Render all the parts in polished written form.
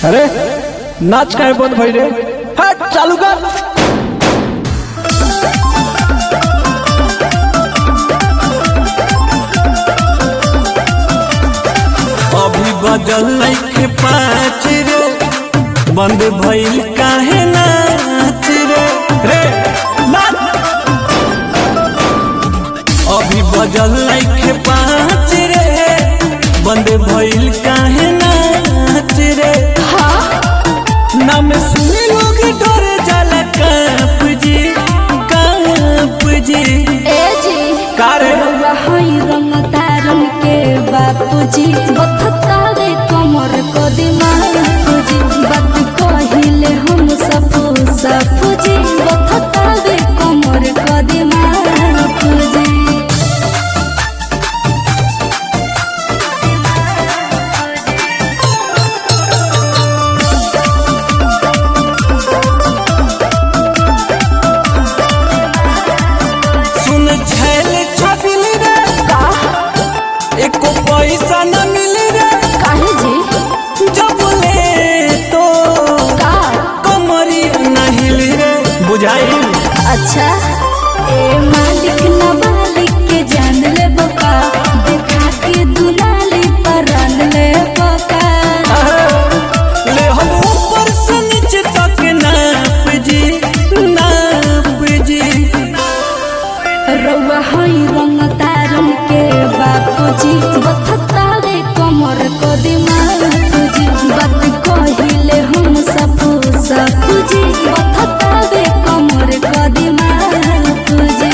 अरे नाच काय बंद भाई रे, हट चालू कर। अभी बजल नइखे पाँच रे, बंद भइल काहे नाच रे रे नाच। अभी बजल नइखे पाँच रे, बंद भइल काहे नाच रे। नाम सुनी लोग डर जाला काप जी, काप जी। ए जी कारे हई रंग तारन के बापूजी बथता रे कमर को दिमाग जी। बात कहिले हम सपूजी बथता रे कमर को दिमाग जी। एको पैसा न मिली रे, काहे जी जब ले तो कमरी नहीं ली रे, बुझाई। अच्छा ए मालिक न मालिक के जान ले बका, देखा के दुलाली परान ले बका। ले हम ऊपर से नीचे तक नाप जी, नाप जी। रउआ हई रंग तारन के बापूजी बथता रे कमर को दिमाग जी। बात कहिले हम सपूजी बथता रे कमर को दिमाग जी।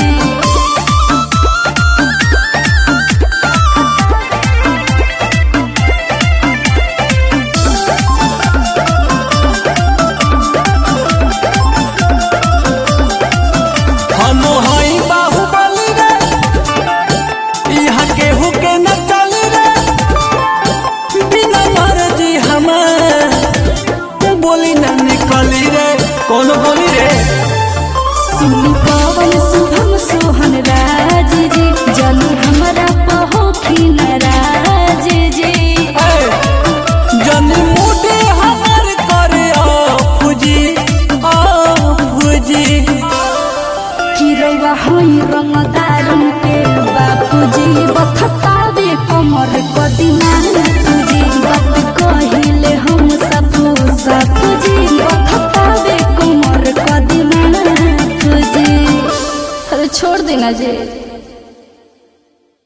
हम हई बाहुबली रे, यहाँ केहू के न चली रे, बिना मर्जी हमार बोली न निकली रे। कौन बोली रे? सुनी पवन शुभम सोहन राज जी, जनी हमरा पहोखी नाराज जी। जनी मुझे हमार करे फुजी, फुजी। कि रउआ हई रंग तारन के बापूजी बथता रे कमर को दिमाग जी। बात कहिले हम सपूजी बथता रे कमर को दिमाग जी। अरे छोड़ देना जी।